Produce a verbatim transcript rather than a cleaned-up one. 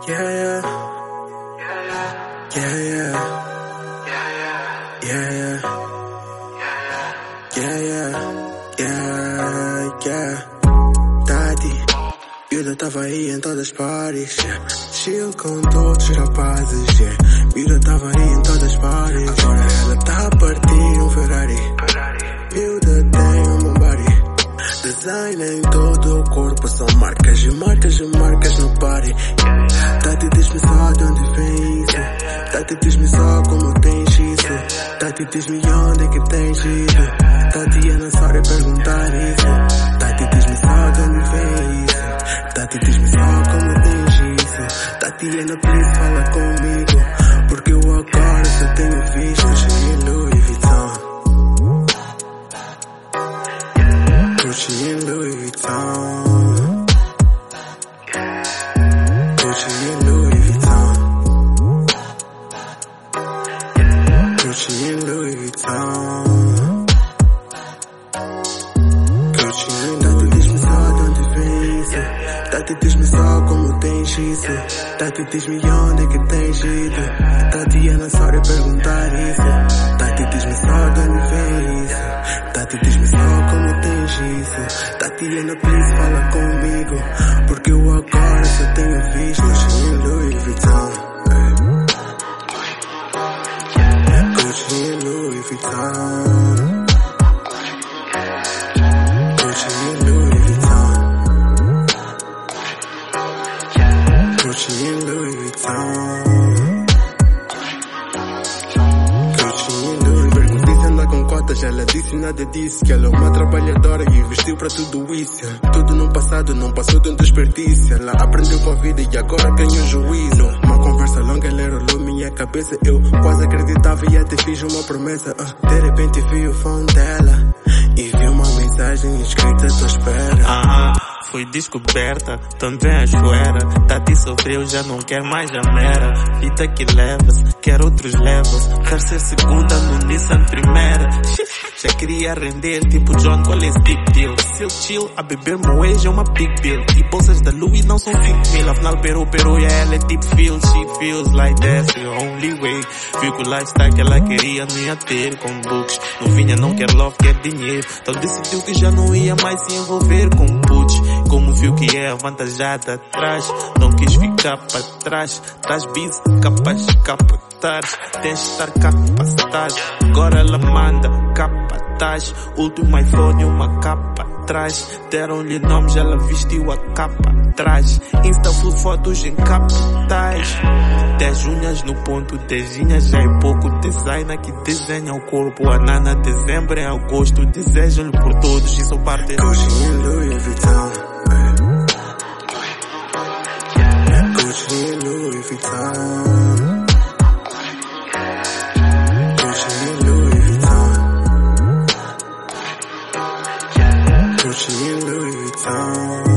Yeah, yeah. Yeah, yeah. Yeah, yeah. Yeah, yeah. Yeah, yeah. Tati, Miúda tava aí em todas as parties, yeah. Chill com todos os rapazes, yeah. Miúda tava aí em todas as parties. Agora ela tá a partir um Ferrari. Miúda tem um body. Design em todo o corpo, são marcas e marcas e marcas no party. Tati, diz-me só de onde vem isso. Tati, diz-me só como tens isso. Tati, diz-me onde é que tens ido. Tati, é necessário perguntar isso. Tati, diz-me só de onde vem isso. Tati, diz-me só como tens isso. Tatiana, please, fala comigo, porque eu agora só tenho visto Gucci, Louis Vuitton. Gucci e Louis Vuitton. Gucci e Louis Vuitton. Gucci e Louis Vuitton. Gucci e Tati, diz-me só de onde vem isso. Tati, diz-me só como tens isso. Tati, diz-me onde é que tens ido. Tati, é necessário perguntar isso. Tati, diz-me só de onde vem isso. Tati, diz-me só como tens isso. Tatiana, please, fala comigo, porque eu agora só tenho visto Gucci e Louis Vuitton. Gucci e Louis Vuitton. Gucci e Louis Vuitton. Gucci e Louis Vuitton. Ela disse nada disse que ela é uma trabalhadora e investiu pra tudo isso. Tudo no passado não passou de um desperdício. Ela aprendeu com a vida e agora ganhou juízo. Uma conversa longa, ela enrolou minha cabeça. Eu quase acreditava e até fiz uma promessa. uh, De repente vi o phone dela e vi uma mensagem escrita à tua espera. Ah, foi descoberta, também a chuera. Tati sofreu, já não quer mais a mera vida que levas, quer outros levels. Quer ser segunda no Nissan Primera. Já queria render tipo John, qual é esse big deal? Se eu chill, a beber moe já é uma big deal. E bolsas da Louis não são cinco mil. Afinal perou, perou e ela é tipo feel. She feels like that's the only way. Viu que o lifestyle que ela queria não ia ter com books. Novinha não quer love, quer dinheiro. Então decidiu que já não ia mais se envolver com putz. Como viu que é avantajada atrás, não quis ficar para trás. Traz bis, capaz, capataz. Tens de estar capacitado. Agora ela manda capataz. Último iPhone, uma capa atrás. Deram-lhe nomes, ela vestiu a capa atrás. Insta full fotos em capitais. Dez unhas no ponto, dezinhas já é pouco. Designer que desenha o corpo. A nana, dezembro em agosto. Desejam-lhe por todos e são parte. Gucci e Louis Vuitton. Gucci e Louis Vuitton. Gucci e Louis Vuitton. Gucci e Louis Vuitton.